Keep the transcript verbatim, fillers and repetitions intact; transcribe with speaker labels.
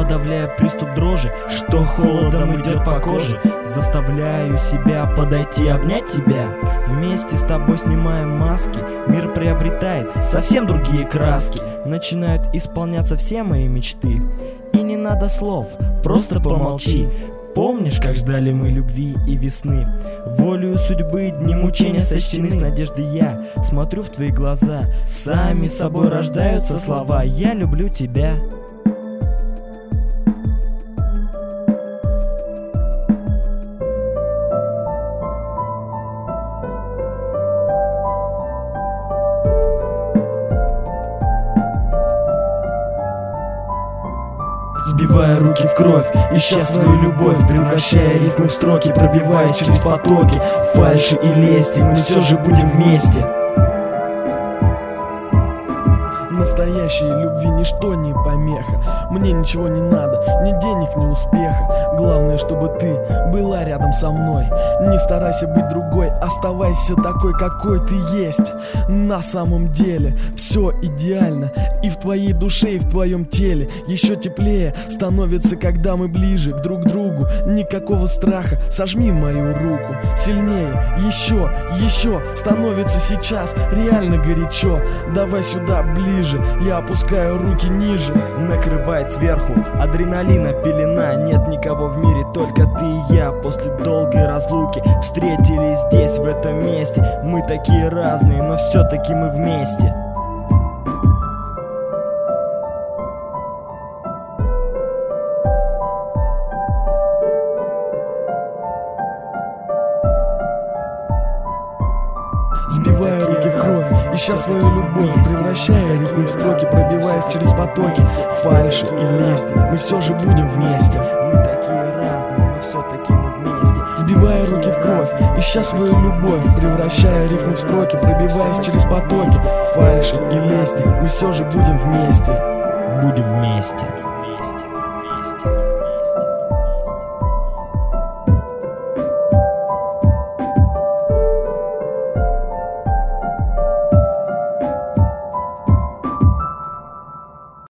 Speaker 1: подавляя приступ дрожи, что холодом идет по коже. Заставляю себя подойти, обнять тебя. Вместе с тобой снимаем маски. Мир приобретает совсем другие краски. Начинают исполняться все мои мечты. И не надо слов, просто помолчи. Помнишь, как ждали мы любви и весны? Волею судьбы дни мучения сочтены. С надеждой я смотрю в твои глаза. Сами собой рождаются слова: я люблю тебя. Сбивая руки в кровь, ища свою любовь, превращая рифмы в строки, пробивая через потоки фальши и лести, мы все же будем вместе.
Speaker 2: Настоящей любви ничто не помеха. Мне ничего не надо, ни денег, ни успеха. Главное, чтобы ты была рядом со мной. Не старайся быть другой, оставайся такой, какой ты есть. На самом деле все идеально. И в твоей душе, и в твоем теле. Еще теплее становится, когда мы ближе к друг другу. Никакого страха, сожми мою руку. Сильнее, еще, еще. Становится сейчас реально горячо. Давай сюда ближе. Я опускаю руки ниже.
Speaker 1: Накрывает сверху адреналина пелена. Нет никого в мире, только ты и я. После долгой разлуки встретились здесь, в этом месте. Мы такие разные, но все-таки мы вместе.
Speaker 2: Сбивая руки в кровь, ища свою любовь, превращая рифмы в строки, пробиваясь через потоки фальши и лести, мы все же будем вместе.
Speaker 1: Мы такие разные, но все-таки мы вместе.
Speaker 2: Сбивая руки в кровь, ища свою любовь, превращая рифмы в строки, пробиваясь через потоки фальши и лести, мы все же будем вместе.
Speaker 1: Будем вместе. Вместе, вместе.